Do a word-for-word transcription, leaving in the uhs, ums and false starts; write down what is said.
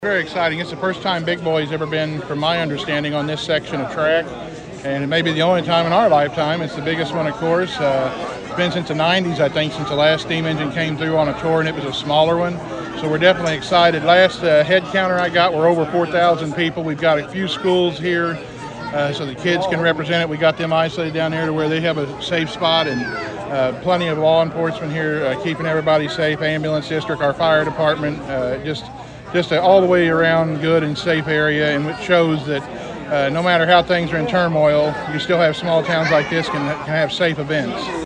Very exciting. It's the first time Big Boy's ever been, from my understanding, on this section of track, and it may be the only time in our lifetime. It's the biggest one, of course. Uh, it's been since the nineties, I think, since the last steam engine came through on a tour, and it was a smaller one. So we're definitely excited. Last uh, head counter I got, we're over four thousand people. We've got a few schools here, uh, so the kids can represent it. We got them isolated down there to where they have a safe spot, and uh, plenty of law enforcement here uh, keeping everybody safe. Ambulance district, our fire department, uh, just. Just a all the way around good and safe area, and it shows that uh, no matter how things are in turmoil, you still have small towns like this can, can have safe events.